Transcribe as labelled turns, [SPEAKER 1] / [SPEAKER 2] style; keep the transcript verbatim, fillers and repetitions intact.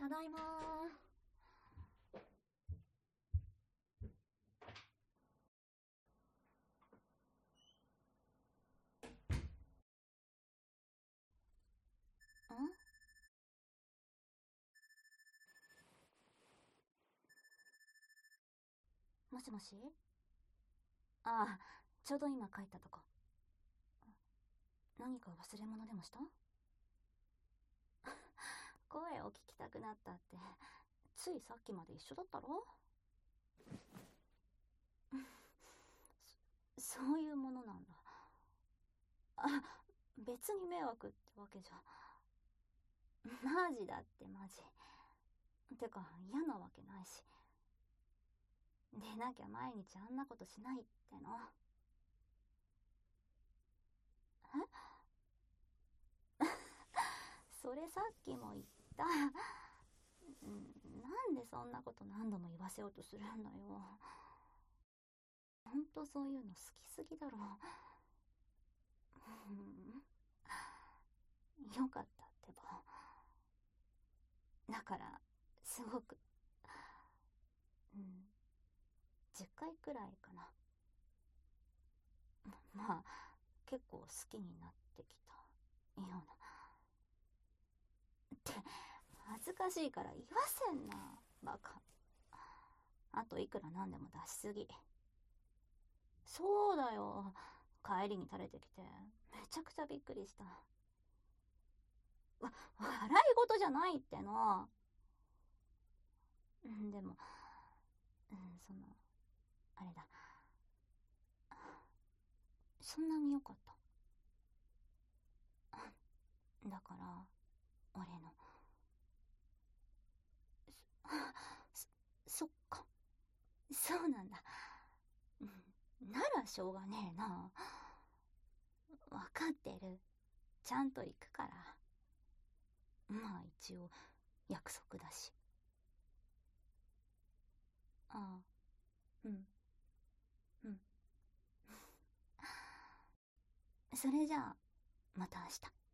[SPEAKER 1] ただいまー。んもしもし。ああ、ちょうど今帰ったとこ。何か忘れ物でもした？声を聞きたくなったって、ついさっきまで一緒だったろ？そ、そういうものなんだ。あ、別に迷惑ってわけじゃ。マジだってマジ。てか、嫌なわけないし。でなきゃ毎日あんなことしないっての。えそれさっきも言った。なんでそんなこと何度も言わせようとするんだよ。ほんとそういうの好きすぎだろ。うん、よかったってば。だからすごく、うん、じゅっかいくらいかな。まあ結構好きになってきたような。って恥ずかしいから言わせんなバカ。あといくらなんでも出しすぎ。そうだよ、帰りに垂れてきてめちゃくちゃびっくりした。わ笑い事じゃないっての。でも、うん、そのあれだ、そんなに良かった？だから俺の、そ、そっか、そうなんだ。ならしょうがねえな。分かってる、ちゃんと行くから。まあ一応約束だし。ああ、うんうん。それじゃあまた明日。